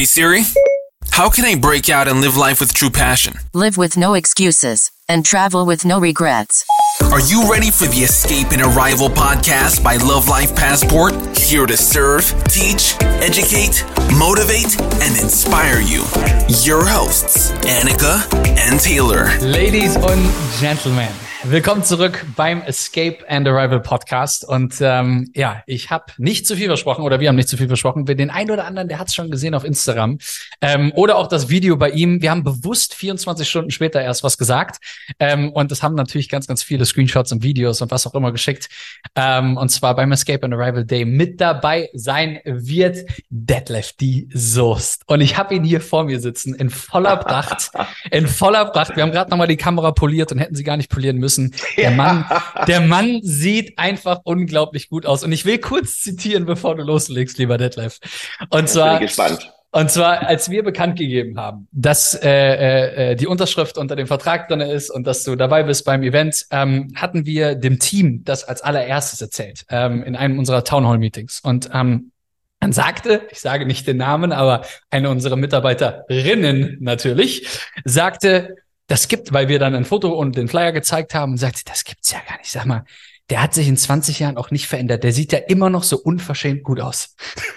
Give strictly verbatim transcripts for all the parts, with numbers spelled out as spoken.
Hey Siri, how can I break out and live life with true passion? Live with no excuses and travel with no regrets. Are you ready for the Escape and Arrival podcast by Love Life Passport? Here to serve, teach, educate, motivate, and inspire you. Your hosts, Annika and Taylor. Ladies and Gentlemen, willkommen zurück beim Escape and Arrival Podcast. Und ähm, ja, ich habe nicht zu viel versprochen, oder wir haben nicht zu viel versprochen. Den einen oder anderen, der hat es schon gesehen auf Instagram. Ähm, oder auch das Video bei ihm. Wir haben bewusst vierundzwanzig Stunden später erst was gesagt. Ähm, und das haben natürlich ganz, ganz viele Screenshots und Videos und was auch immer geschickt. Ähm, und zwar beim Escape and Arrival Day. Mit dabei sein wird Detlef die Soest. Und ich habe ihn hier vor mir sitzen in voller Pracht. In voller Pracht. Wir haben gerade nochmal die Kamera poliert und hätten sie gar nicht polieren müssen. Der Mann, der Mann sieht einfach unglaublich gut aus. Und ich will kurz zitieren, bevor du loslegst, lieber Detlef. Und zwar, bin ich gespannt. Und zwar, als wir bekannt gegeben haben, dass äh, äh, die Unterschrift unter dem Vertrag drin ist und dass du dabei bist beim Event, ähm, hatten wir dem Team das als allererstes erzählt, ähm, in einem unserer Townhall-Meetings. Und ähm, dann sagte, ich sage nicht den Namen, aber eine unserer Mitarbeiterinnen natürlich, sagte, das gibt, weil wir dann ein Foto und den Flyer gezeigt haben, und sagte, das gibt's ja gar nicht. Sag mal, der hat sich in zwanzig Jahren auch nicht verändert. Der sieht ja immer noch so unverschämt gut aus.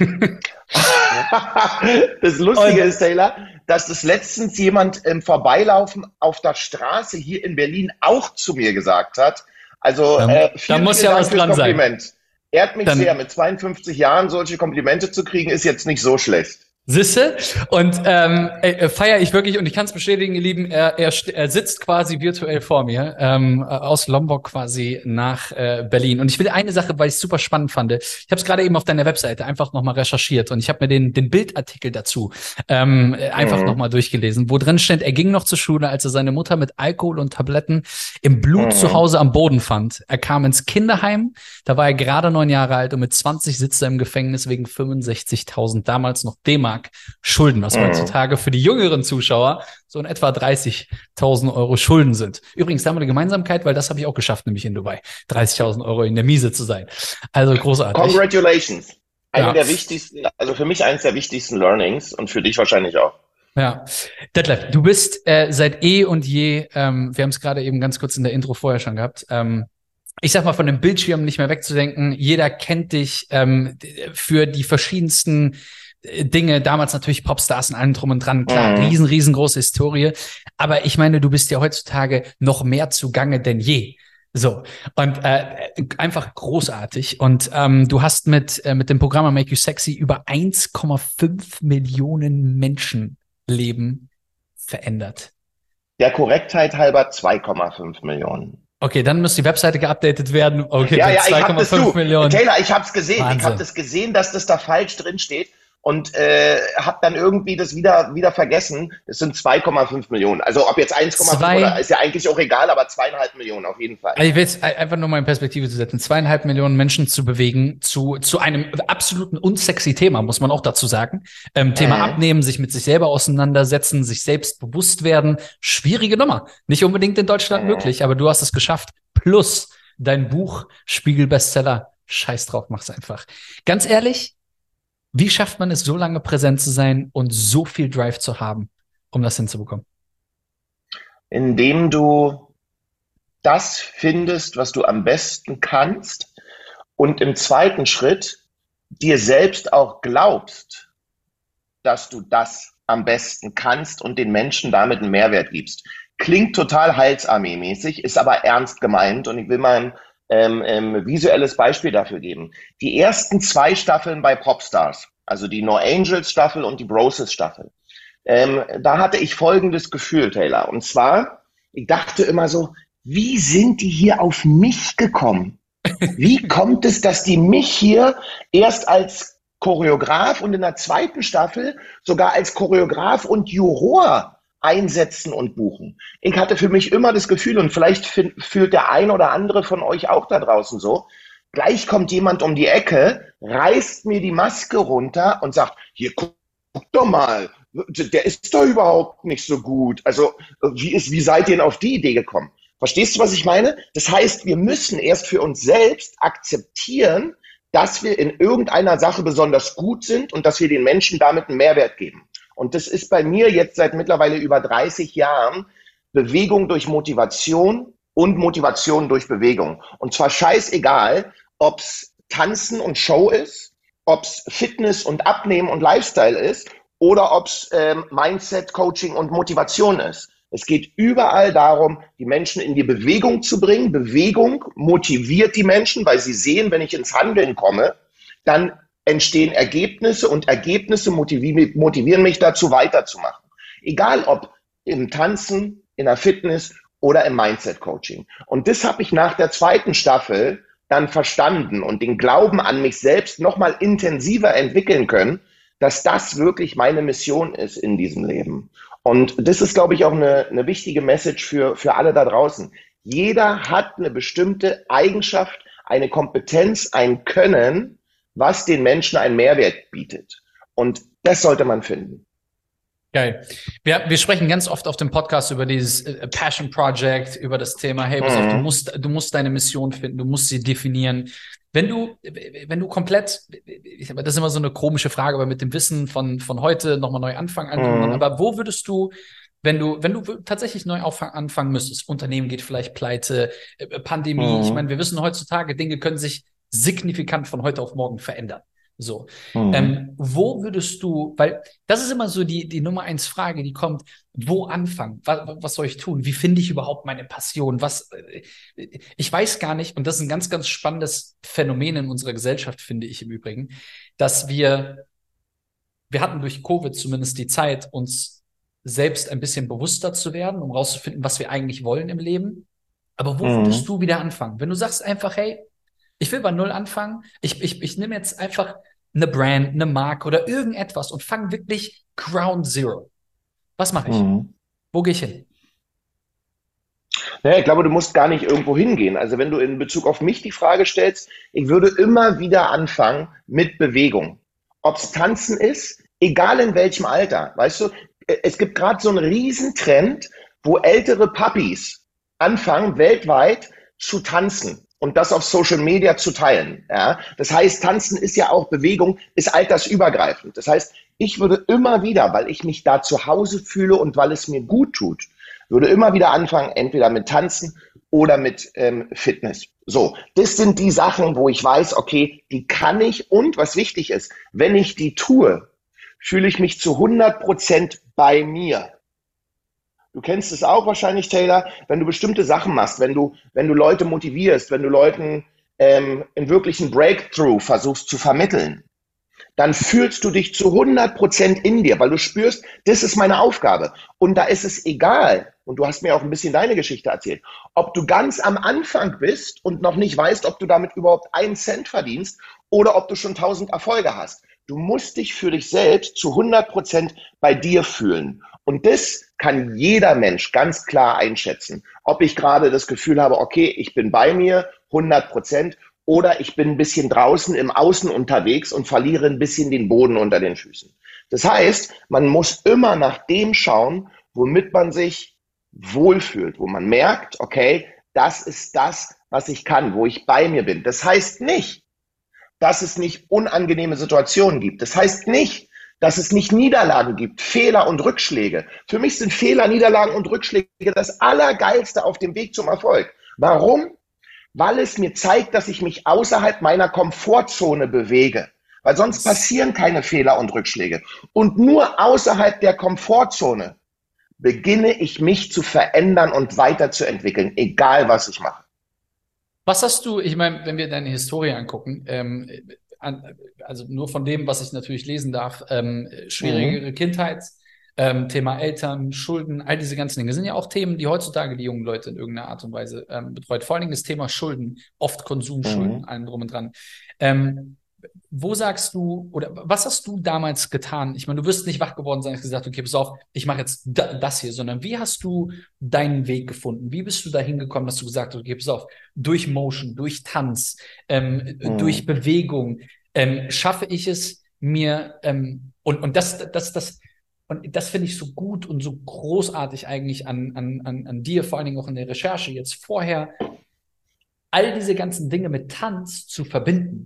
Das Lustige Und- ist, Taylor, dass das letztens jemand im Vorbeilaufen auf der Straße hier in Berlin auch zu mir gesagt hat. Also Da- äh, da vielen, muss vielen ja Dank was fürs dran sein. Kompliment. Ehrt mich Dann- sehr, mit zweiundfünfzig Jahren solche Komplimente zu kriegen, ist jetzt nicht so schlecht. Sisse? Und ähm, äh, feiere ich wirklich, und ich kann es bestätigen, ihr Lieben, er, er, st- er sitzt quasi virtuell vor mir, ähm, aus Lombok quasi nach äh, Berlin. Und ich will eine Sache, weil ich es super spannend fand. Ich habe es gerade eben auf deiner Webseite einfach nochmal recherchiert und ich habe mir den, den Bildartikel dazu ähm, einfach Mhm. nochmal durchgelesen, wo drin steht, er ging noch zur Schule, als er seine Mutter mit Alkohol und Tabletten im Blut Mhm. zu Hause am Boden fand. Er kam ins Kinderheim, da war er gerade neun Jahre alt und mit zwanzig sitzt er im Gefängnis wegen fünfundsechzigtausend, damals noch D-Mark, Schulden, was Mhm. heutzutage für die jüngeren Zuschauer so in etwa dreißigtausend Euro Schulden sind. Übrigens, da haben wir eine Gemeinsamkeit, weil das habe ich auch geschafft, nämlich in Dubai, dreißigtausend Euro in der Miese zu sein. Also großartig. Congratulations. Eine Ja. der wichtigsten, also für mich eines der wichtigsten Learnings und für dich wahrscheinlich auch. Ja, Detlef, du bist äh, seit eh und je, ähm, wir haben es gerade eben ganz kurz in der Intro vorher schon gehabt, ähm, ich sag mal, von dem Bildschirm nicht mehr wegzudenken. Jeder kennt dich ähm, für die verschiedensten äh, Dinge, damals natürlich Popstars und allem drum und dran, klar, Mhm. riesen, riesengroße Historie. Aber ich meine, du bist ja heutzutage noch mehr zugange denn je. So, und äh, einfach großartig. Und ähm, du hast mit, äh, mit dem Programm Make You Sexy über eins Komma fünf Millionen Menschenleben verändert. Der Korrektheit halber zwei Komma fünf Millionen. Okay, dann muss die Webseite geupdatet werden. Okay, Ja, dann ja, ich hab das, zwei Komma fünf du, Millionen. Taylor, ich hab's gesehen. Wahnsinn. Ich hab das gesehen, dass das da falsch drin steht und äh, hab dann irgendwie das wieder wieder vergessen. Es sind zwei Komma fünf Millionen. Also ob jetzt eins Komma fünf Zwei- oder ist ja eigentlich auch egal, aber zweieinhalb Millionen auf jeden Fall. Also ich will es einfach nur mal in Perspektive zu setzen. Zweieinhalb Millionen Menschen zu bewegen zu zu einem absoluten unsexy Thema, muss man auch dazu sagen. Ähm, Thema Mhm. Abnehmen, sich mit sich selber auseinandersetzen, sich selbst bewusst werden. Schwierige Nummer. Nicht unbedingt in Deutschland Mhm. möglich, aber du hast es geschafft. Plus dein Buch, Spiegel-Bestseller. Scheiß drauf, mach's einfach. Ganz ehrlich, wie schafft man es, so lange präsent zu sein und so viel Drive zu haben, um das hinzubekommen? Indem du das findest, was du am besten kannst und im zweiten Schritt dir selbst auch glaubst, dass du das am besten kannst und den Menschen damit einen Mehrwert gibst. Klingt total Heilsarmee-mäßig, ist aber ernst gemeint und ich will mal ein ähm, ähm, visuelles Beispiel dafür geben. Die ersten zwei Staffeln bei Popstars, also die No Angels Staffel und die Broses Staffel, ähm, da hatte ich folgendes Gefühl, Taylor, und zwar, ich dachte immer so, wie sind die hier auf mich gekommen? Wie kommt es, dass die mich hier erst als Choreograf und in der zweiten Staffel sogar als Choreograf und Juror einsetzen und buchen? Ich hatte für mich immer das Gefühl, und vielleicht fühlt der ein oder andere von euch auch da draußen so, gleich kommt jemand um die Ecke, reißt mir die Maske runter und sagt, hier, guck doch mal, der ist doch überhaupt nicht so gut. Also wie, ist, wie seid ihr denn auf die Idee gekommen? Verstehst du, was ich meine? Das heißt, wir müssen erst für uns selbst akzeptieren, dass wir in irgendeiner Sache besonders gut sind und dass wir den Menschen damit einen Mehrwert geben. Und das ist bei mir jetzt seit mittlerweile über dreißig Jahren Bewegung durch Motivation und Motivation durch Bewegung. Und zwar scheißegal, ob's Tanzen und Show ist, ob's Fitness und Abnehmen und Lifestyle ist oder ob's ähm, Mindset, Coaching und Motivation ist. Es geht überall darum, die Menschen in die Bewegung zu bringen. Bewegung motiviert die Menschen, weil sie sehen, wenn ich ins Handeln komme, dann entstehen Ergebnisse und Ergebnisse motivieren, motivieren mich dazu, weiterzumachen. Egal ob im Tanzen, in der Fitness oder im Mindset-Coaching. Und das habe ich nach der zweiten Staffel dann verstanden und den Glauben an mich selbst nochmal intensiver entwickeln können, dass das wirklich meine Mission ist in diesem Leben. Und das ist, glaube ich, auch eine, eine wichtige Message für, für alle da draußen. Jeder hat eine bestimmte Eigenschaft, eine Kompetenz, ein Können, was den Menschen einen Mehrwert bietet. Und das sollte man finden. Geil. Wir, wir sprechen ganz oft auf dem Podcast über dieses äh, Passion Project, über das Thema, hey, pass auf, du musst, du musst deine Mission finden, du musst sie definieren. Wenn du, wenn du komplett, ich, das ist immer so eine komische Frage, aber mit dem Wissen von, von heute nochmal neu anfangen, mhm. aber wo würdest du, wenn du, wenn du tatsächlich neu anfangen müsstest, Unternehmen geht vielleicht pleite, Pandemie, mhm. ich meine, wir wissen heutzutage, Dinge können sich signifikant von heute auf morgen verändern. So, mhm. ähm, wo würdest du, weil das ist immer so die, die Nummer eins Frage, die kommt, wo anfangen? Was, was soll ich tun? Wie finde ich überhaupt meine Passion? Was, äh, ich weiß gar nicht, und das ist ein ganz, ganz spannendes Phänomen in unserer Gesellschaft, finde ich im Übrigen, dass wir, wir hatten durch Covid zumindest die Zeit, uns selbst ein bisschen bewusster zu werden, um rauszufinden, was wir eigentlich wollen im Leben. Aber wo mhm. würdest du wieder anfangen? Wenn du sagst einfach, hey, ich will bei Null anfangen. Ich, ich, ich nehme jetzt einfach eine Brand, eine Marke oder irgendetwas und fange wirklich Ground Zero. Was mache ich? Mhm. Wo gehe ich hin? Naja, ich glaube, du musst gar nicht irgendwo hingehen. Also wenn du in Bezug auf mich die Frage stellst, ich würde immer wieder anfangen mit Bewegung. Ob es Tanzen ist, egal in welchem Alter. Weißt du, es gibt gerade so einen Riesentrend, wo ältere Puppies anfangen, weltweit zu tanzen. Und das auf Social Media zu teilen. Ja? Das heißt, Tanzen ist ja auch Bewegung, ist altersübergreifend. Das heißt, ich würde immer wieder, weil ich mich da zu Hause fühle und weil es mir gut tut, würde immer wieder anfangen, entweder mit Tanzen oder mit ähm, Fitness. So, das sind die Sachen, wo ich weiß, okay, die kann ich und was wichtig ist, wenn ich die tue, fühle ich mich zu hundert Prozent bei mir. Du kennst es auch wahrscheinlich, Taylor, wenn du bestimmte Sachen machst, wenn du, wenn du Leute motivierst, wenn du Leuten ähm, einen wirklichen Breakthrough versuchst zu vermitteln, dann fühlst du dich zu hundert Prozent in dir, weil du spürst, das ist meine Aufgabe. Und da ist es egal, und du hast mir auch ein bisschen deine Geschichte erzählt, ob du ganz am Anfang bist und noch nicht weißt, ob du damit überhaupt einen Cent verdienst oder ob du schon tausend Erfolge hast. Du musst dich für dich selbst zu hundert Prozent bei dir fühlen. Und das kann jeder Mensch ganz klar einschätzen, ob ich gerade das Gefühl habe, okay, ich bin bei mir, hundert Prozent, oder ich bin ein bisschen draußen im Außen unterwegs und verliere ein bisschen den Boden unter den Füßen. Das heißt, man muss immer nach dem schauen, womit man sich wohlfühlt, wo man merkt, okay, das ist das, was ich kann, wo ich bei mir bin. Das heißt nicht, dass es nicht unangenehme Situationen gibt. Das heißt nicht, dass es nicht Niederlagen gibt, Fehler und Rückschläge. Für mich sind Fehler, Niederlagen und Rückschläge das Allergeilste auf dem Weg zum Erfolg. Warum? Weil es mir zeigt, dass ich mich außerhalb meiner Komfortzone bewege. Weil sonst passieren keine Fehler und Rückschläge. Und nur außerhalb der Komfortzone beginne ich mich zu verändern und weiterzuentwickeln, egal was ich mache. Was hast du, ich meine, wenn wir deine Historie angucken, ähm, an, also nur von dem, was ich natürlich lesen darf, ähm, schwierigere mhm. Kindheit, ähm, Thema Eltern, Schulden, all diese ganzen Dinge sind ja auch Themen, die heutzutage die jungen Leute in irgendeiner Art und Weise ähm, betreut. Vor allen Dingen das Thema Schulden, oft Konsumschulden, mhm. allem drum und dran. Ähm, wo sagst du, oder was hast du damals getan? Ich meine, du wirst nicht wach geworden sein und gesagt, okay, pass auf, ich mache jetzt da, das hier, sondern wie hast du deinen Weg gefunden? Wie bist du da hingekommen, dass du gesagt hast, okay, pass auf, durch Motion, durch Tanz, ähm, mhm. durch Bewegung, ähm, schaffe ich es mir, ähm, und, und das, das, das, und das finde ich so gut und so großartig eigentlich an, an, an, an dir, vor allen Dingen auch in der Recherche jetzt vorher, all diese ganzen Dinge mit Tanz zu verbinden.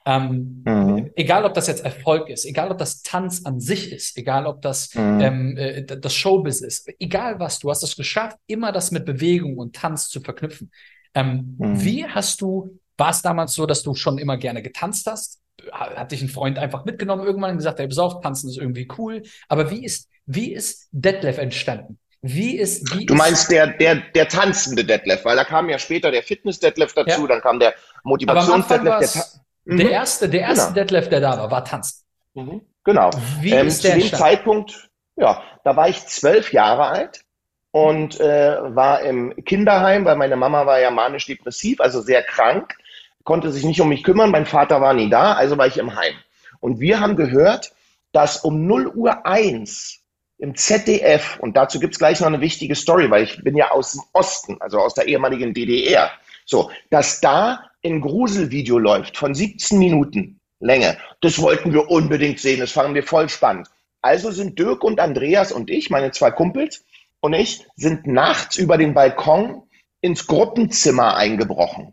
Ähm, Mhm. egal, ob das jetzt Erfolg ist, egal, ob das Tanz an sich ist, egal, ob das Mhm. ähm, äh, das Showbiz ist, egal was, du hast es geschafft, immer das mit Bewegung und Tanz zu verknüpfen. Ähm, Mhm. wie hast du, war es damals so, dass du schon immer gerne getanzt hast? Hat dich ein Freund einfach mitgenommen irgendwann und gesagt, ey, pass auf, tanzen ist irgendwie cool. Aber wie ist, wie ist Detlef entstanden? Wie ist, wie Du ist, meinst der, der, der tanzende Detlef, weil da kam ja später der Fitness-Detlef dazu, ja, dann kam der aber am Anfang Motivations-Detlef, war der Ta es der mhm. erste, der erste Genau. Detlef, der da war, war tanzen. Mhm. Genau. Wie Ähm, ist zu der dem entstanden? Zeitpunkt, ja, da war ich zwölf Jahre alt und äh, war im Kinderheim, weil meine Mama war ja manisch-depressiv, also sehr krank, konnte sich nicht um mich kümmern, mein Vater war nie da, also war ich im Heim. Und wir haben gehört, dass um null Uhr eins im Z D F, und dazu gibt's gleich noch eine wichtige Story, weil ich bin ja aus dem Osten, also aus der ehemaligen D D R, so, dass da ein Gruselvideo läuft von siebzehn Minuten Länge. Das wollten wir unbedingt sehen, das fanden wir voll spannend. Also sind Dirk und Andreas und ich, meine zwei Kumpels und ich, sind nachts über den Balkon ins Gruppenzimmer eingebrochen.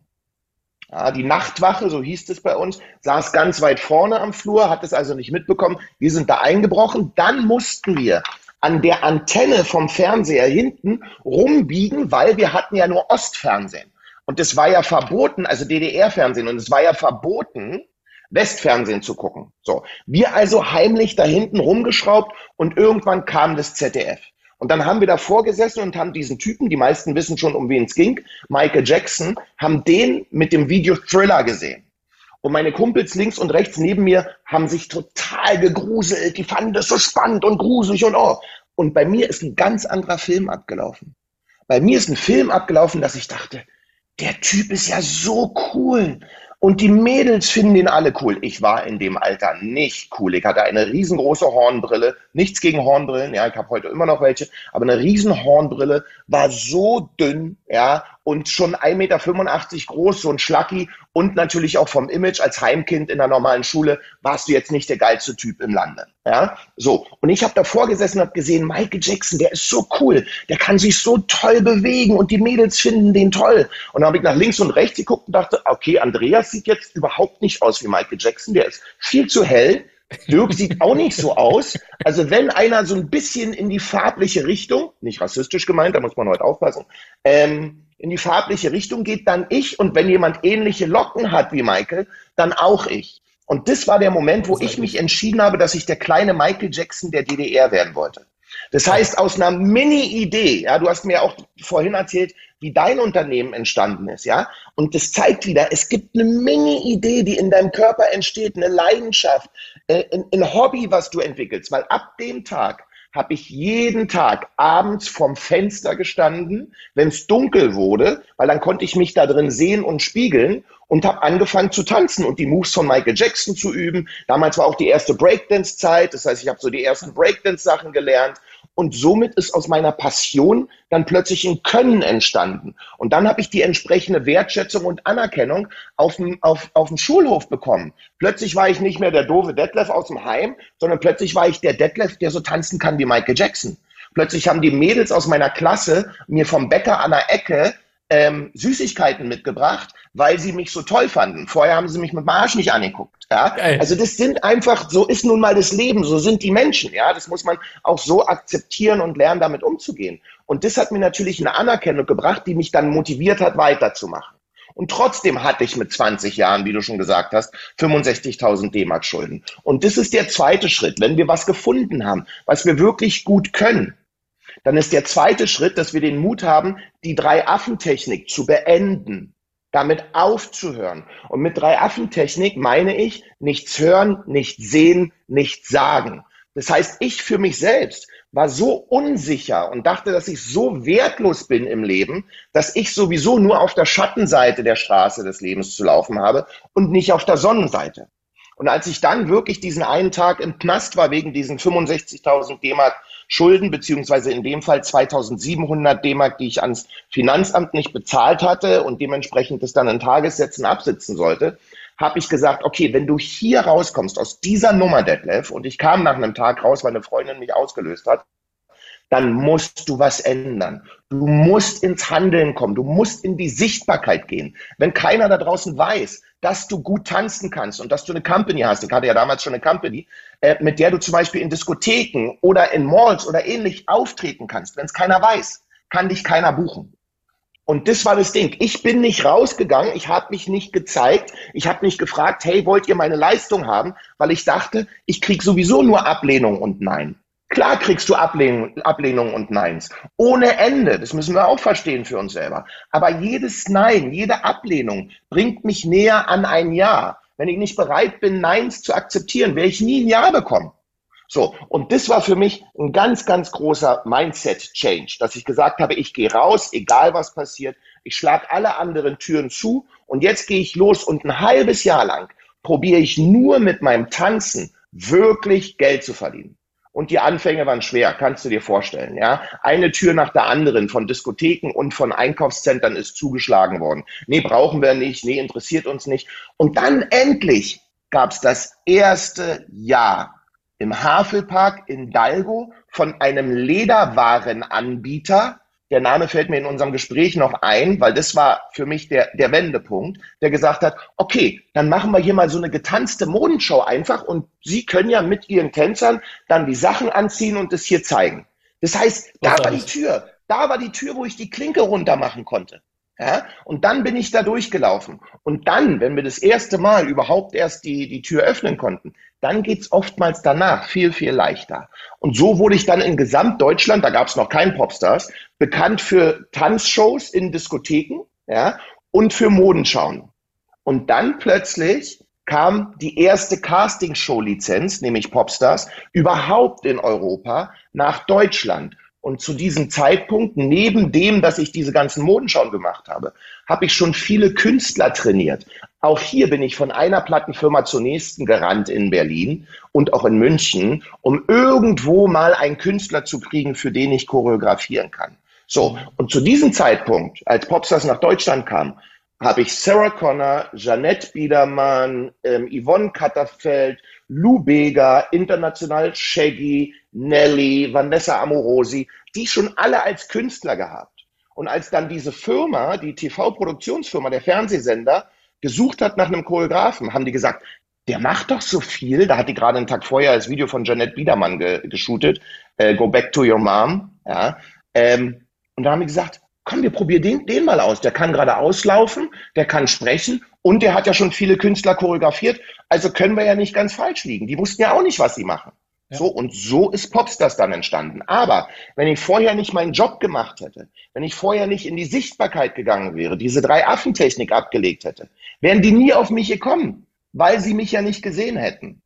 Ja, die Nachtwache, so hieß es bei uns, saß ganz weit vorne am Flur, hat es also nicht mitbekommen. Wir sind da eingebrochen. Dann mussten wir an der Antenne vom Fernseher hinten rumbiegen, weil wir hatten ja nur Ostfernsehen. Und es war ja verboten, also D D R-Fernsehen, und es war ja verboten, Westfernsehen zu gucken. So, wir also heimlich da hinten rumgeschraubt und irgendwann kam das Z D F. Und dann haben wir davor gesessen und haben diesen Typen, die meisten wissen schon, um wen es ging, Michael Jackson, haben den mit dem Video Thriller gesehen. Und meine Kumpels links und rechts neben mir haben sich total gegruselt. Die fanden das so spannend und gruselig und oh. Und bei mir ist ein ganz anderer Film abgelaufen. Bei mir ist ein Film abgelaufen, dass ich dachte, der Typ ist ja so cool. Und die Mädels finden ihn alle cool. Ich war in dem Alter nicht cool. Ich hatte eine riesengroße Hornbrille. Nichts gegen Hornbrillen. Ja, ich habe heute immer noch welche. Aber eine riesen Hornbrille, war so dünn, ja, und schon ein Meter fünfundachtzig groß, so ein Schlacki. Und natürlich auch vom Image als Heimkind in der normalen Schule warst du jetzt nicht der geilste Typ im Lande. Ja, so. Und ich habe davor gesessen und habe gesehen, Michael Jackson, der ist so cool. Der kann sich so toll bewegen und die Mädels finden den toll. Und dann habe ich nach links und rechts geguckt und dachte, okay, Andreas sieht jetzt überhaupt nicht aus wie Michael Jackson. Der ist viel zu hell. Dirk sieht auch nicht so aus. Also wenn einer so ein bisschen in die farbliche Richtung, nicht rassistisch gemeint, da muss man heute aufpassen, ähm, in die farbliche Richtung geht, dann ich. Und wenn jemand ähnliche Locken hat wie Michael, dann auch ich. Und das war der Moment, wo ich mich entschieden habe, dass ich der kleine Michael Jackson der D D R werden wollte. Das heißt, aus einer Mini-Idee, ja, du hast mir auch vorhin erzählt, wie dein Unternehmen entstanden ist, ja, und das zeigt wieder, es gibt eine Mini-Idee, die in deinem Körper entsteht, eine Leidenschaft, äh, ein, ein Hobby, was du entwickelst, weil ab dem Tag habe ich jeden Tag abends vorm Fenster gestanden, wenn es dunkel wurde, weil dann konnte ich mich da drin sehen und spiegeln und habe angefangen zu tanzen und die Moves von Michael Jackson zu üben. Damals war auch die erste Breakdance-Zeit, das heißt, ich habe so die ersten Breakdance-Sachen gelernt. Und somit ist aus meiner Passion dann plötzlich ein Können entstanden. Und dann habe ich die entsprechende Wertschätzung und Anerkennung auf dem, auf, auf dem Schulhof bekommen. Plötzlich war ich nicht mehr der doofe Detlef aus dem Heim, sondern plötzlich war ich der Detlef, der so tanzen kann wie Michael Jackson. Plötzlich haben die Mädels aus meiner Klasse mir vom Bäcker an der Ecke ähm, Süßigkeiten mitgebracht, weil sie mich so toll fanden. Vorher haben sie mich mit dem Arsch nicht angeguckt. Ja? Also das sind einfach, so ist nun mal das Leben, so sind die Menschen. Ja? Das muss man auch so akzeptieren und lernen, damit umzugehen. Und das hat mir natürlich eine Anerkennung gebracht, die mich dann motiviert hat, weiterzumachen. Und trotzdem hatte ich mit zwanzig Jahren, wie du schon gesagt hast, fünfundsechzigtausend D-Mark Schulden. Und das ist der zweite Schritt. Wenn wir was gefunden haben, was wir wirklich gut können, dann ist der zweite Schritt, dass wir den Mut haben, die Drei-Affen-Technik zu beenden, damit aufzuhören. Und mit Drei-Affen-Technik meine ich nichts hören, nichts sehen, nichts sagen. Das heißt, ich für mich selbst war so unsicher und dachte, dass ich so wertlos bin im Leben, dass ich sowieso nur auf der Schattenseite der Straße des Lebens zu laufen habe und nicht auf der Sonnenseite. Und als ich dann wirklich diesen einen Tag im Knast war, wegen diesen fünfundsechzigtausend D-Mark Schulden, beziehungsweise in dem Fall zweitausendsiebenhundert D-Mark, die ich ans Finanzamt nicht bezahlt hatte und dementsprechend das dann in Tagessätzen absitzen sollte, habe ich gesagt, okay, wenn du hier rauskommst aus dieser Nummer, Detlef, und ich kam nach einem Tag raus, weil eine Freundin mich ausgelöst hat, dann musst du was ändern. Du musst ins Handeln kommen, du musst in die Sichtbarkeit gehen. Wenn keiner da draußen weiß, dass du gut tanzen kannst und dass du eine Company hast, ich hatte ja damals schon eine Company, äh, mit der du zum Beispiel in Diskotheken oder in Malls oder ähnlich auftreten kannst. Wenn es keiner weiß, kann dich keiner buchen. Und das war das Ding. Ich bin nicht rausgegangen, ich habe mich nicht gezeigt, ich habe nicht gefragt, hey, wollt ihr meine Leistung haben? Weil ich dachte, ich krieg sowieso nur Ablehnung und Nein. Klar kriegst du Ablehnung, Ablehnung und Neins. Ohne Ende, das müssen wir auch verstehen für uns selber. Aber jedes Nein, jede Ablehnung bringt mich näher an ein Ja. Wenn ich nicht bereit bin, Neins zu akzeptieren, werde ich nie ein Ja bekommen. So, und das war für mich ein ganz, ganz großer Mindset-Change, dass ich gesagt habe, ich gehe raus, egal was passiert, ich schlage alle anderen Türen zu und jetzt gehe ich los und ein halbes Jahr lang probiere ich nur mit meinem Tanzen wirklich Geld zu verdienen. Und die Anfänge waren schwer, kannst du dir vorstellen, ja. Eine Tür nach der anderen von Diskotheken und von Einkaufszentren ist zugeschlagen worden. Nee, brauchen wir nicht, nee, interessiert uns nicht. Und dann endlich gab es das erste Ja im Havelpark in Dalgo von einem Lederwarenanbieter. Der Name fällt mir in unserem Gespräch noch ein, weil das war für mich der, der Wendepunkt, der gesagt hat, okay, dann machen wir hier mal so eine getanzte Modenschau einfach und Sie können ja mit Ihren Tänzern dann die Sachen anziehen und das hier zeigen. Das heißt, da war die Tür, da war die Tür, wo ich die Klinke runter machen konnte. Ja, und dann bin ich da durchgelaufen. Und dann, wenn wir das erste Mal überhaupt erst die, die Tür öffnen konnten, dann geht's oftmals danach viel, viel leichter. Und so wurde ich dann in Gesamtdeutschland, da gab es noch keinen Popstars, bekannt für Tanzshows in Diskotheken, ja, und für Modenschauen. Und dann plötzlich kam die erste Castingshow-Lizenz, nämlich Popstars, überhaupt in Europa nach Deutschland. Und zu diesem Zeitpunkt, neben dem, dass ich diese ganzen Modenschauen gemacht habe, habe ich schon viele Künstler trainiert. Auch hier bin ich von einer Plattenfirma zur nächsten gerannt in Berlin und auch in München, um irgendwo mal einen Künstler zu kriegen, für den ich choreografieren kann. So, und zu diesem Zeitpunkt, als Popstars nach Deutschland kam, habe ich Sarah Connor, Jeanette Biedermann, ähm, Yvonne Katterfeld, Lou Bega, international Shaggy, Nelly, Vanessa Amorosi, die schon alle als Künstler gehabt. Und als dann diese Firma, die T V-Produktionsfirma, der Fernsehsender, gesucht hat nach einem Choreografen, haben die gesagt, der macht doch so viel. Da hat die gerade einen Tag vorher das Video von Jeanette Biedermann ge geshootet, äh, Go Back to Your Mom. Ja, ähm, und da haben die gesagt, komm, wir probieren den, den mal aus. Der kann gerade auslaufen, der kann sprechen und der hat ja schon viele Künstler choreografiert. Also können wir ja nicht ganz falsch liegen. Die wussten ja auch nicht, was sie machen. Ja. So, und so ist Popstars dann entstanden. Aber wenn ich vorher nicht meinen Job gemacht hätte, wenn ich vorher nicht in die Sichtbarkeit gegangen wäre, diese Drei-Affen-Technik abgelegt hätte, wären die nie auf mich gekommen, weil sie mich ja nicht gesehen hätten.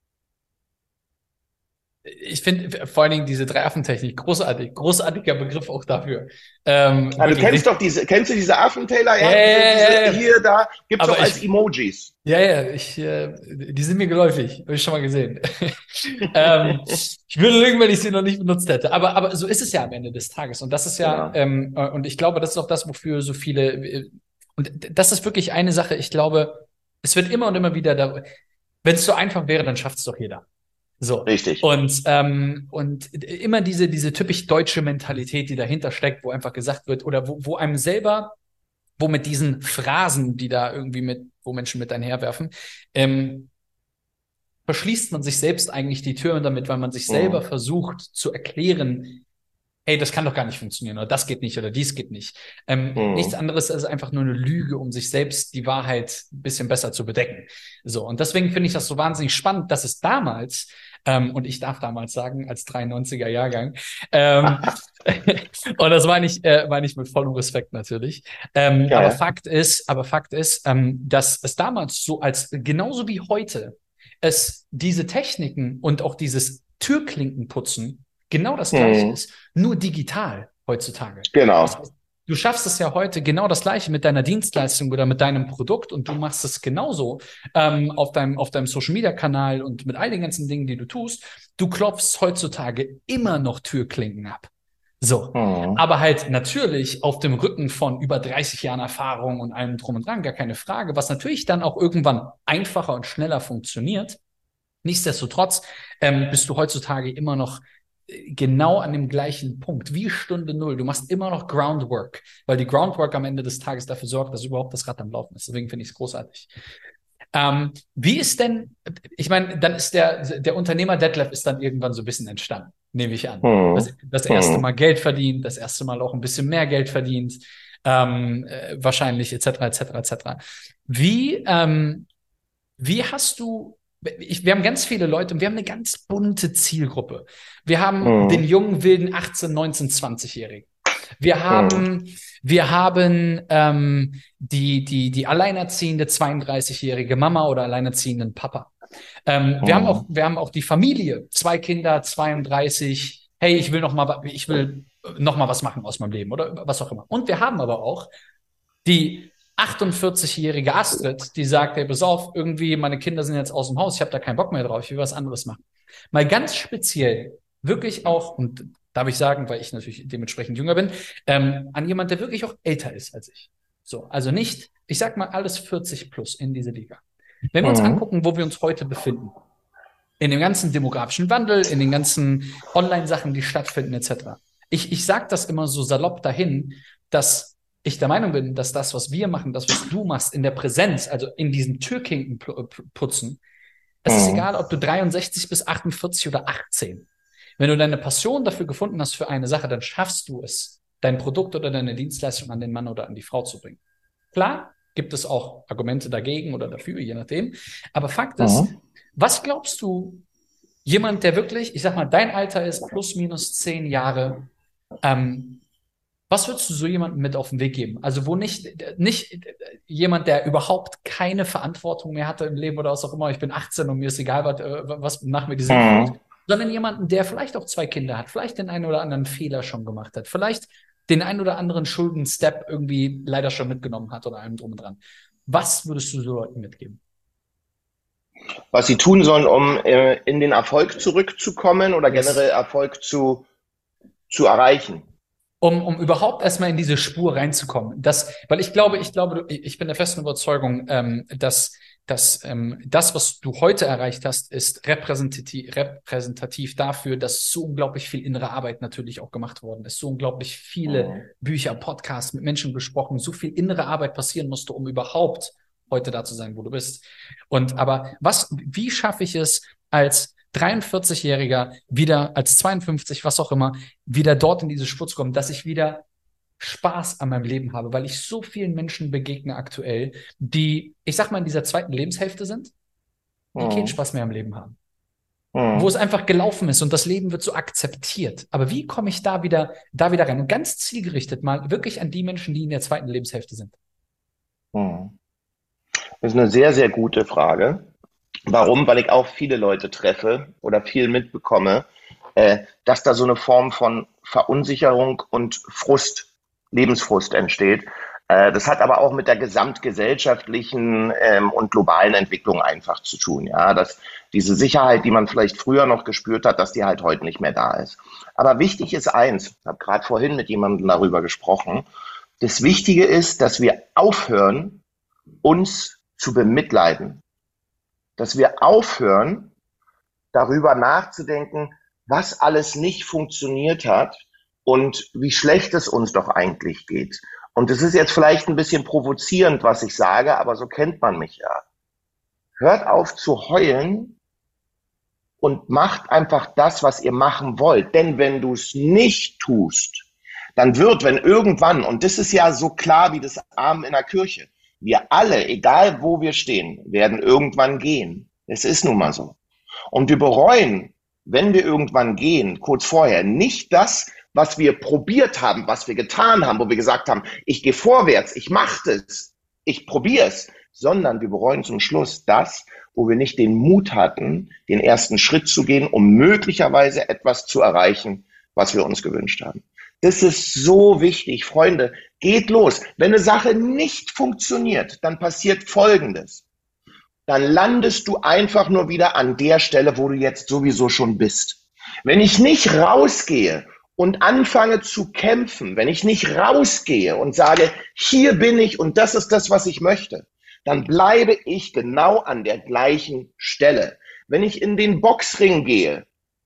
Ich finde vor allen Dingen diese Drei-Affen-Technik großartig, großartiger Begriff auch dafür. Ähm, ja, du kennst doch diese, kennst du diese Affentäler? Ja, ja, diese, hier, da, gibt's doch als Emojis. Ja, ja, ich, äh, die sind mir geläufig, habe ich schon mal gesehen. ähm, ich würde lügen, wenn ich sie noch nicht benutzt hätte. Aber, aber so ist es ja am Ende des Tages. Und das ist ja, ja. Ähm, und ich glaube, das ist auch das, wofür so viele, und das ist wirklich eine Sache, ich glaube, es wird immer und immer wieder, da, wenn es so einfach wäre, dann schafft es doch jeder. So. Richtig. Und, ähm, und immer diese, diese typisch deutsche Mentalität, die dahinter steckt, wo einfach gesagt wird, oder wo, wo einem selber, wo mit diesen Phrasen, die da irgendwie mit, wo Menschen mit einherwerfen, ähm, verschließt man sich selbst eigentlich die Türen damit, weil man sich selber mhm. versucht zu erklären, hey, das kann doch gar nicht funktionieren, oder das geht nicht, oder dies geht nicht. Ähm, mhm. Nichts anderes als einfach nur eine Lüge, um sich selbst die Wahrheit ein bisschen besser zu bedecken. So, und deswegen finde ich das so wahnsinnig spannend, dass es damals, ähm, und ich darf damals sagen, als dreiundneunziger Jahrgang, ähm, und das war nicht, äh, war nicht mit vollem Respekt natürlich, ähm, ja. aber Fakt ist, aber Fakt ist, ähm, dass es damals so als, genauso wie heute, es diese Techniken und auch dieses Türklinkenputzen genau das Gleiche mhm. ist, nur digital heutzutage. Genau. Das heißt, du schaffst es ja heute genau das Gleiche mit deiner Dienstleistung oder mit deinem Produkt und du machst es genauso ähm, auf deinem, auf deinem Social-Media-Kanal und mit all den ganzen Dingen, die du tust. Du klopfst heutzutage immer noch Türklinken ab. So. Mhm. Aber halt natürlich auf dem Rücken von über dreißig Jahren Erfahrung und allem drum und dran, gar keine Frage, was natürlich dann auch irgendwann einfacher und schneller funktioniert. Nichtsdestotrotz ähm, bist du heutzutage immer noch genau an dem gleichen Punkt, wie Stunde Null. Du machst immer noch Groundwork, weil die Groundwork am Ende des Tages dafür sorgt, dass überhaupt das Rad am Laufen ist. Deswegen finde ich es großartig. Ähm, wie ist denn, ich meine, dann ist der, der Unternehmer Detlef ist dann irgendwann so ein bisschen entstanden, nehme ich an. Hm. Das, das erste Hm. Mal Geld verdient, das erste Mal auch ein bisschen mehr Geld verdient, ähm, äh, wahrscheinlich, et cetera, et cetera, et cetera. Wie, ähm, wie hast du, ich, wir haben ganz viele Leute und wir haben eine ganz bunte Zielgruppe. Wir haben Hm. den jungen, wilden achtzehn-, neunzehn-, zwanzig-Jährigen. Wir haben, wir haben ähm, die, die, die alleinerziehende zweiunddreißigjährige Mama oder alleinerziehenden Papa. Ähm, wir Mhm. haben auch, wir haben auch die Familie, zwei Kinder, zweiunddreißig. Hey, ich will noch mal, ich will noch mal was machen aus meinem Leben oder was auch immer. Und wir haben aber auch die achtundvierzigjährige Astrid, die sagt, hey, pass auf, irgendwie meine Kinder sind jetzt aus dem Haus, ich habe da keinen Bock mehr drauf, ich will was anderes machen. Mal ganz speziell, wirklich auch, und darf ich sagen, weil ich natürlich dementsprechend jünger bin, ähm, an jemand, der wirklich auch älter ist als ich. So, also nicht, ich sag mal, alles vierzig plus in diese Liga. Wenn wir uns Mhm. angucken, wo wir uns heute befinden, in dem ganzen demografischen Wandel, in den ganzen Online-Sachen, die stattfinden, et cetera. Ich, ich sage das immer so salopp dahin, dass ich der Meinung bin, dass das, was wir machen, das, was du machst in der Präsenz, also in diesen Türklinken putzen, es ist Mhm. egal, ob du dreiundsechzig bis achtundvierzig oder achtzehn. Wenn du deine Passion dafür gefunden hast für eine Sache, dann schaffst du es, dein Produkt oder deine Dienstleistung an den Mann oder an die Frau zu bringen. Klar, gibt es auch Argumente dagegen oder dafür, je nachdem. Aber Fakt ist, Mhm. was glaubst du, jemand, der wirklich, ich sag mal, dein Alter ist plus minus zehn Jahre, ähm, was würdest du so jemandem mit auf den Weg geben? Also wo nicht, nicht jemand, der überhaupt keine Verantwortung mehr hatte im Leben oder was auch immer, ich bin achtzehn und mir ist egal, was, was nach mir die Sinnflut, Mhm. sondern jemanden, der vielleicht auch zwei Kinder hat, vielleicht den einen oder anderen Fehler schon gemacht hat, vielleicht den einen oder anderen Schulden-Step irgendwie leider schon mitgenommen hat oder allem drum und dran. Was würdest du so Leuten mitgeben? Was sie tun sollen, um äh, in den Erfolg zurückzukommen oder Yes. generell Erfolg zu, zu erreichen. Um, um überhaupt erstmal in diese Spur reinzukommen. Das, weil ich glaube, ich glaube, ich bin der festen Überzeugung, ähm, dass, dass ähm, das, was du heute erreicht hast, ist repräsentativ, repräsentativ dafür, dass so unglaublich viel innere Arbeit natürlich auch gemacht worden ist. So unglaublich viele Mhm. Bücher, Podcasts mit Menschen gesprochen, so viel innere Arbeit passieren musste, um überhaupt heute da zu sein, wo du bist. Und aber was, wie schaffe ich es als dreiundvierzigjähriger wieder als zweiundfünfzig, was auch immer, wieder dort in diese Spur zu kommen, dass ich wieder Spaß an meinem Leben habe, weil ich so vielen Menschen begegne aktuell, die, ich sag mal, in dieser zweiten Lebenshälfte sind, die keinen Mhm. Spaß mehr am Leben haben. Mhm. Wo es einfach gelaufen ist und das Leben wird so akzeptiert. Aber wie komme ich da wieder, da wieder rein? Und ganz zielgerichtet mal wirklich an die Menschen, die in der zweiten Lebenshälfte sind. Mhm. Das ist eine sehr, sehr gute Frage. Warum? Weil ich auch viele Leute treffe oder viel mitbekomme, äh, dass da so eine Form von Verunsicherung und Frust, Lebensfrust entsteht. Äh, das hat aber auch mit der gesamtgesellschaftlichen ähm, und globalen Entwicklung einfach zu tun. Ja, dass diese Sicherheit, die man vielleicht früher noch gespürt hat, dass die halt heute nicht mehr da ist. Aber wichtig ist eins, ich habe gerade vorhin mit jemandem darüber gesprochen, das Wichtige ist, dass wir aufhören, uns zu bemitleiden. Dass wir aufhören, darüber nachzudenken, was alles nicht funktioniert hat und wie schlecht es uns doch eigentlich geht. Und es ist jetzt vielleicht ein bisschen provozierend, was ich sage, aber so kennt man mich ja. Hört auf zu heulen und macht einfach das, was ihr machen wollt. Denn wenn du es nicht tust, dann wird, wenn irgendwann, und das ist ja so klar wie das Amen in der Kirche, wir alle, egal wo wir stehen, werden irgendwann gehen. Es ist nun mal so. Und wir bereuen, wenn wir irgendwann gehen, kurz vorher, nicht das, was wir probiert haben, was wir getan haben, wo wir gesagt haben, ich gehe vorwärts, ich mache es, ich probiere es, sondern wir bereuen zum Schluss das, wo wir nicht den Mut hatten, den ersten Schritt zu gehen, um möglicherweise etwas zu erreichen, was wir uns gewünscht haben. Das ist so wichtig, Freunde. Geht los. Wenn eine Sache nicht funktioniert, dann passiert Folgendes. Dann landest du einfach nur wieder an der Stelle, wo du jetzt sowieso schon bist. Wenn ich nicht rausgehe und anfange zu kämpfen, wenn ich nicht rausgehe und sage, hier bin ich und das ist das, was ich möchte, dann bleibe ich genau an der gleichen Stelle. Wenn ich in den Boxring gehe,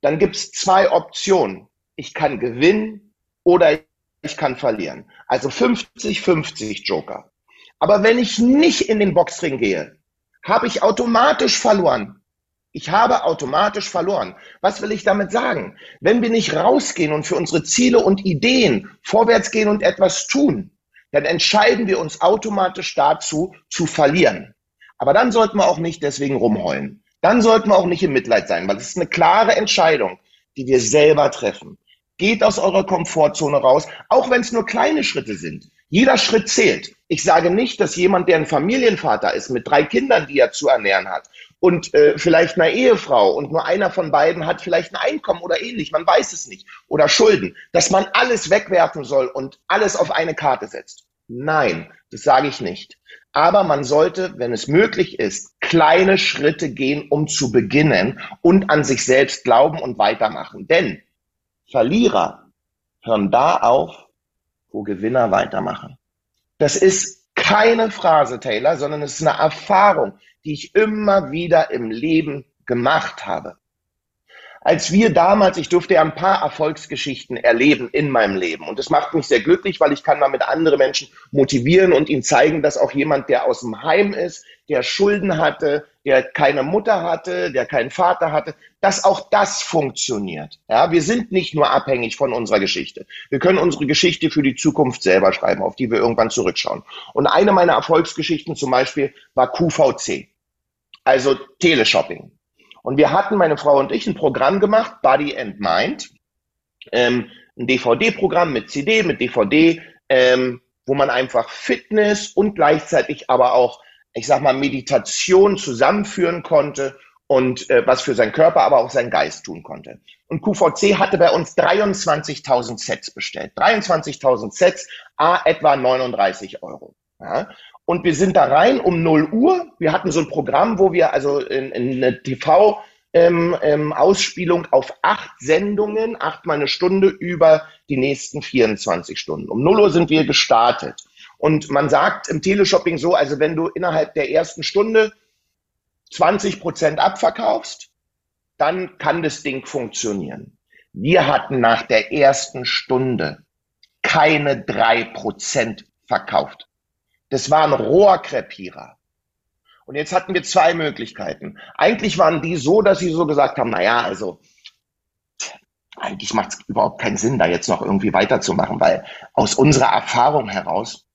dann gibt es zwei Optionen. Ich kann gewinnen oder ich kann verlieren. Also fünfzig fünfzig Joker. Aber wenn ich nicht in den Boxring gehe, habe ich automatisch verloren. Ich habe automatisch verloren. Was will ich damit sagen? Wenn wir nicht rausgehen und für unsere Ziele und Ideen vorwärts gehen und etwas tun, dann entscheiden wir uns automatisch dazu, zu verlieren. Aber dann sollten wir auch nicht deswegen rumheulen. Dann sollten wir auch nicht im Mitleid sein, weil es ist eine klare Entscheidung, die wir selber treffen. Geht aus eurer Komfortzone raus, auch wenn es nur kleine Schritte sind. Jeder Schritt zählt. Ich sage nicht, dass jemand, der ein Familienvater ist, mit drei Kindern, die er zu ernähren hat, und äh, vielleicht eine Ehefrau und nur einer von beiden hat vielleicht ein Einkommen oder ähnlich, man weiß es nicht, oder Schulden, dass man alles wegwerfen soll und alles auf eine Karte setzt. Nein, das sage ich nicht. Aber man sollte, wenn es möglich ist, kleine Schritte gehen, um zu beginnen und an sich selbst glauben und weitermachen. Denn Verlierer hören da auf, wo Gewinner weitermachen. Das ist keine Phrase, Taylor, sondern es ist eine Erfahrung, die ich immer wieder im Leben gemacht habe. Als wir damals, ich durfte ja ein paar Erfolgsgeschichten erleben in meinem Leben und das macht mich sehr glücklich, weil ich kann damit andere Menschen motivieren und ihnen zeigen, dass auch jemand, der aus dem Heim ist, der Schulden hatte, der keine Mutter hatte, der keinen Vater hatte, dass auch das funktioniert. Ja, wir sind nicht nur abhängig von unserer Geschichte. Wir können unsere Geschichte für die Zukunft selber schreiben, auf die wir irgendwann zurückschauen. Und eine meiner Erfolgsgeschichten zum Beispiel war Q V C, also Teleshopping. Und wir hatten, meine Frau und ich, ein Programm gemacht, Body and Mind, ähm, ein D V D-Programm mit C D, mit D V D, ähm, wo man einfach Fitness und gleichzeitig aber auch, ich sag mal, Meditation zusammenführen konnte und äh, was für seinen Körper, aber auch seinen Geist tun konnte. Und Q V C hatte bei uns dreiundzwanzigtausend Sets bestellt. dreiundzwanzigtausend Sets, a etwa neununddreißig Euro. Ja. Und wir sind da rein um null Uhr. Wir hatten so ein Programm, wo wir also in, in eine T V-Ausspielung ähm, ähm, auf acht Sendungen, achtmal eine Stunde über die nächsten vierundzwanzig Stunden. Um null Uhr sind wir gestartet. Und man sagt im Teleshopping so, also wenn du innerhalb der ersten Stunde zwanzig Prozent abverkaufst, dann kann das Ding funktionieren. Wir hatten nach der ersten Stunde keine drei Prozent verkauft. Das war ein Rohrkrepierer. Und jetzt hatten wir zwei Möglichkeiten. Eigentlich waren die so, dass sie so gesagt haben, naja, also eigentlich macht es überhaupt keinen Sinn, da jetzt noch irgendwie weiterzumachen, weil aus unserer Erfahrung heraus,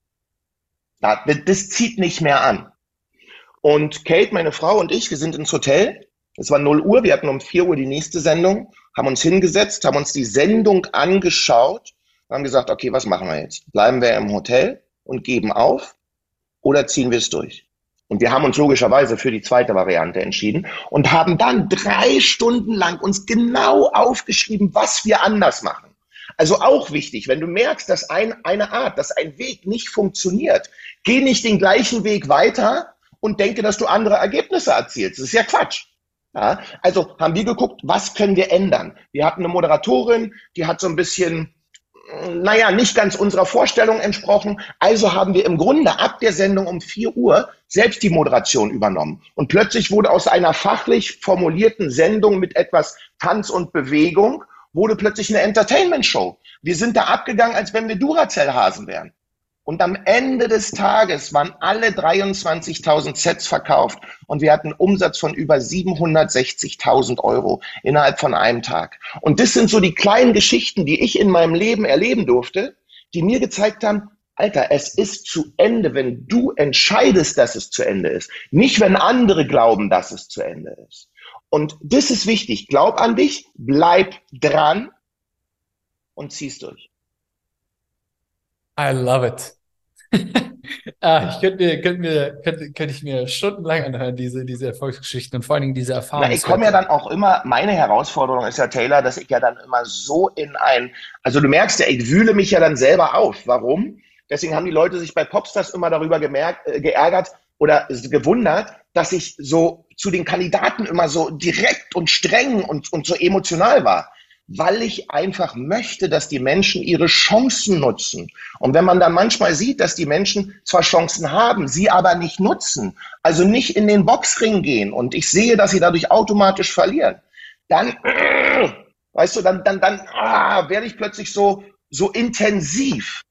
das zieht nicht mehr an. Und Kate, meine Frau und ich, wir sind ins Hotel. Es war null Uhr, wir hatten um vier Uhr die nächste Sendung, haben uns hingesetzt, haben uns die Sendung angeschaut und haben gesagt, okay, was machen wir jetzt? Bleiben wir im Hotel und geben auf oder ziehen wir es durch? Und wir haben uns logischerweise für die zweite Variante entschieden und haben dann drei Stunden lang uns genau aufgeschrieben, was wir anders machen. Also auch wichtig, wenn du merkst, dass ein, eine Art, dass ein Weg nicht funktioniert, geh nicht den gleichen Weg weiter und denke, dass du andere Ergebnisse erzielst. Das ist ja Quatsch. Ja, also haben wir geguckt, was können wir ändern? Wir hatten eine Moderatorin, die hat so ein bisschen, naja, nicht ganz unserer Vorstellung entsprochen. Also haben wir im Grunde ab der Sendung um vier Uhr selbst die Moderation übernommen. Und plötzlich wurde aus einer fachlich formulierten Sendung mit etwas Tanz und Bewegung, wurde plötzlich eine Entertainment-Show. Wir sind da abgegangen, als wenn wir Duracell-Hasen wären. Und am Ende des Tages waren alle dreiundzwanzigtausend Sets verkauft und wir hatten einen Umsatz von über siebenhundertsechzigtausend Euro innerhalb von einem Tag. Und das sind so die kleinen Geschichten, die ich in meinem Leben erleben durfte, die mir gezeigt haben, Alter, es ist zu Ende, wenn du entscheidest, dass es zu Ende ist. Nicht, wenn andere glauben, dass es zu Ende ist. Und das ist wichtig. Glaub an dich, bleib dran und zieh's durch. I love it. ah, ich könnte mir, könnte mir, könnte, könnte ich mir stundenlang anhören, diese, diese Erfolgsgeschichten und vor allen Dingen diese Erfahrungen. Na, ich komme ja dann auch immer, meine Herausforderung ist ja, Taylor, dass ich ja dann immer so in ein, also du merkst ja, ich wühle mich ja dann selber auf. Warum? Deswegen haben die Leute sich bei Popstars immer darüber gemerkt, äh, geärgert oder gewundert, dass ich so zu den Kandidaten immer so direkt und streng und, und so emotional war. Weil ich einfach möchte, dass die Menschen ihre Chancen nutzen. Und wenn man dann manchmal sieht, dass die Menschen zwar Chancen haben, sie aber nicht nutzen, also nicht in den Boxring gehen und ich sehe, dass sie dadurch automatisch verlieren, dann, äh, weißt du, dann, dann, dann ah, werde ich plötzlich so, so intensiv.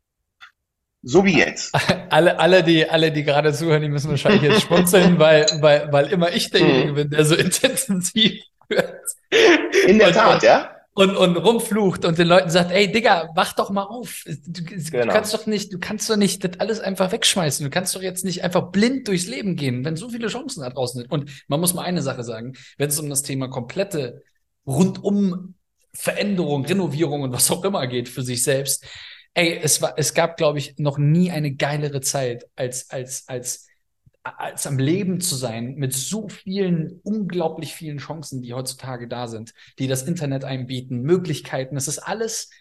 So wie jetzt. Alle, alle, die, alle, die gerade zuhören, die müssen wahrscheinlich jetzt schmunzeln, weil, weil, weil immer ich derjenige bin, der so intensiv hört. In der und, Tat, und, ja. Und, und rumflucht und den Leuten sagt, ey, Digga, wach doch mal auf. Du, Genau. du kannst doch nicht, du kannst doch nicht das alles einfach wegschmeißen. Du kannst doch jetzt nicht einfach blind durchs Leben gehen, wenn so viele Chancen da draußen sind. Und man muss mal eine Sache sagen, wenn es um das Thema komplette rundum Veränderung, Renovierung und was auch immer geht für sich selbst. Ey, es war, es gab, glaube ich, noch nie eine geilere Zeit, als, als, als, als am Leben zu sein, mit so vielen, unglaublich vielen Chancen, die heutzutage da sind, die das Internet einem bieten, Möglichkeiten. Es ist alles,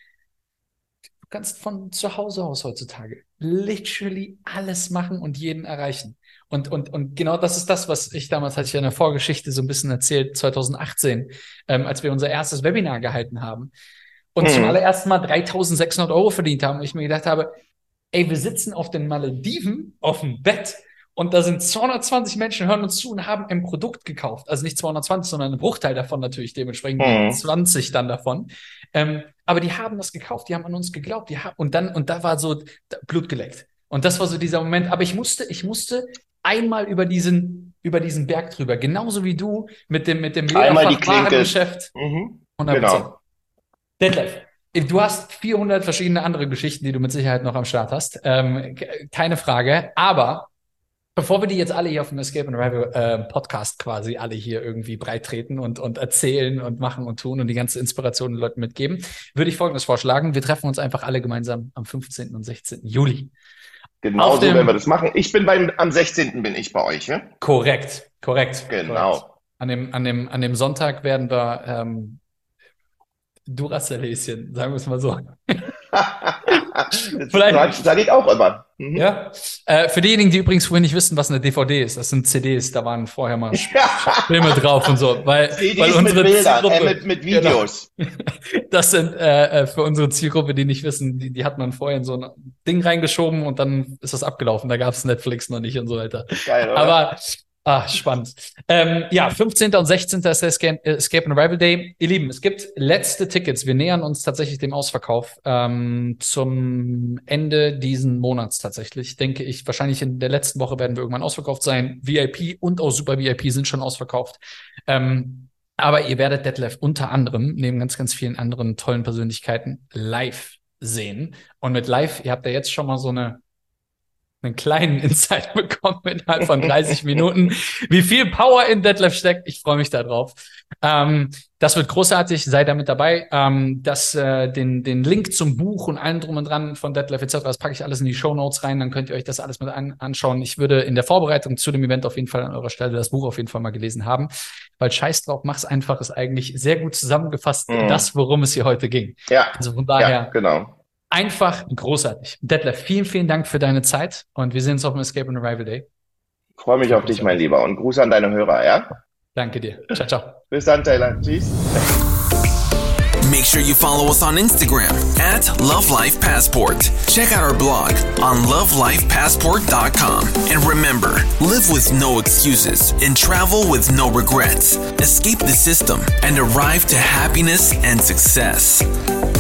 du kannst von zu Hause aus heutzutage literally alles machen und jeden erreichen. Und, und, und genau das ist das, was ich damals, hatte ich ja in der Vorgeschichte so ein bisschen erzählt, zwanzig achtzehn, ähm, als wir unser erstes Webinar gehalten haben. Und hm. zum allerersten Mal dreitausendsechshundert Euro verdient haben. Und ich mir gedacht habe, ey, wir sitzen auf den Malediven auf dem Bett und da sind zweihundertzwanzig Menschen, hören uns zu und haben ein Produkt gekauft. Also nicht zweihundertzwanzig, sondern ein Bruchteil davon natürlich, dementsprechend hm. zwanzig dann davon. Ähm, aber die haben das gekauft, die haben an uns geglaubt. Die haben, und dann, und da war so Blut geleckt. Und das war so dieser Moment. Aber ich musste, ich musste einmal über diesen, über diesen Berg drüber. Genauso wie du mit dem, mit dem Lederfachwarengeschäft. Mhm. Genau. Detlef, du hast vierhundert verschiedene andere Geschichten, die du mit Sicherheit noch am Start hast. Ähm, keine Frage. Aber bevor wir die jetzt alle hier auf dem Escape and Arrival äh, Podcast quasi alle hier irgendwie breit treten und, und erzählen und machen und tun und die ganze Inspiration den Leuten mitgeben, würde ich Folgendes vorschlagen. Wir treffen uns einfach alle gemeinsam am fünfzehnten und sechzehnten Juli. Genau so werden wir das machen. Ich bin beim, am sechzehnten bin ich bei euch, ja? Korrekt, korrekt. Genau. Korrekt. An dem, an dem, an dem Sonntag werden wir ähm, Duracell-Häschen, sagen wir es mal so. Vielleicht sage ich auch immer. Mhm. Ja. Äh, für diejenigen, die übrigens vorhin nicht wissen, was eine D V D ist, das sind C Ds, da waren vorher mal Filme drauf und so. Weil, C Ds weil unsere mit Bildern, Zielgruppe, äh, mit, mit Videos. Genau, das sind äh, für unsere Zielgruppe, die nicht wissen, die, die hat man vorher in so ein Ding reingeschoben und dann ist das abgelaufen. Da gab es Netflix noch nicht und so weiter. Geil, oder? Aber Ah, spannend. Ähm, ja, fünfzehnten und sechzehnten ist der Escape, Escape and Arrival Day. Ihr Lieben, es gibt letzte Tickets. Wir nähern uns tatsächlich dem Ausverkauf ähm, zum Ende diesen Monats tatsächlich. Denke ich, wahrscheinlich in der letzten Woche werden wir irgendwann ausverkauft sein. V I P und auch Super V I P sind schon ausverkauft. Ähm, aber ihr werdet Detlef unter anderem, neben ganz, ganz vielen anderen tollen Persönlichkeiten, live sehen. Und mit live, ihr habt ja jetzt schon mal so eine einen kleinen Insight bekommen innerhalb von dreißig Minuten, wie viel Power in Detlef steckt. Ich freue mich da drauf. Ähm, das wird großartig, sei damit dabei. Ähm, das, äh, den, den Link zum Buch und allem drum und dran von Detlef et cetera, das packe ich alles in die Shownotes rein, dann könnt ihr euch das alles mit an, anschauen. Ich würde in der Vorbereitung zu dem Event auf jeden Fall an eurer Stelle das Buch auf jeden Fall mal gelesen haben, weil Scheiß drauf, mach's einfach, ist eigentlich sehr gut zusammengefasst, mhm. das, worum es hier heute ging. Ja, also von daher. Ja, genau. Einfach großartig. Detlef, vielen, vielen Dank für deine Zeit und wir sehen uns auf dem Escape and Arrival Day. Ich freue mich auf dich, mein Lieber, und Gruß an deine Hörer, ja? Danke dir. Ciao, ciao. Bis dann, Taylor. Tschüss. Make sure you follow us on Instagram at Love Life Passport. Check out our blog on love life passport dot com. And remember, live with no excuses and travel with no regrets. Escape the system and arrive to happiness and success.